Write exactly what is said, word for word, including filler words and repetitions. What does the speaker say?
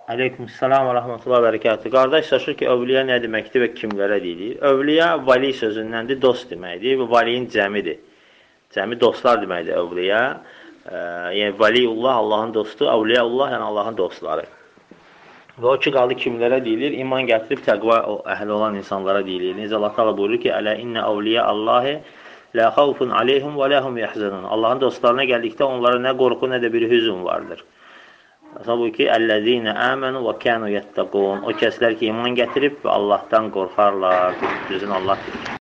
Aleykümselam və rəhmətullah və bərəkatuhu. Qardaş soruşur ki, övliya nə deməkdir və kimlərə deyilir? Övliya vali sözündəndir, dost deməkdir və valiyin cəmidir. Cəmi dostlar deməkdir övliya. E, yəni valiullah Allahın dostu, övliyaullah yəni Allahın dostları. Və o ki qaldı kimlərə deyilir? İman gətirib təqva əhli olan insanlara deyilir. Necə Allah Taala buyurur ki, "Ələ innə avliya Allahi la xawfun aleyhim və lahum yahzanun." Allahın dostlarına gəldikdə onlara nə qorxu, nə də bir hüzn vardır. Tabii ki, "Ellezine amenu ve kanu yettaqun." O kəslər ki, iman gətirib və Allahdan qorxarlar. Düzün Allah bilir.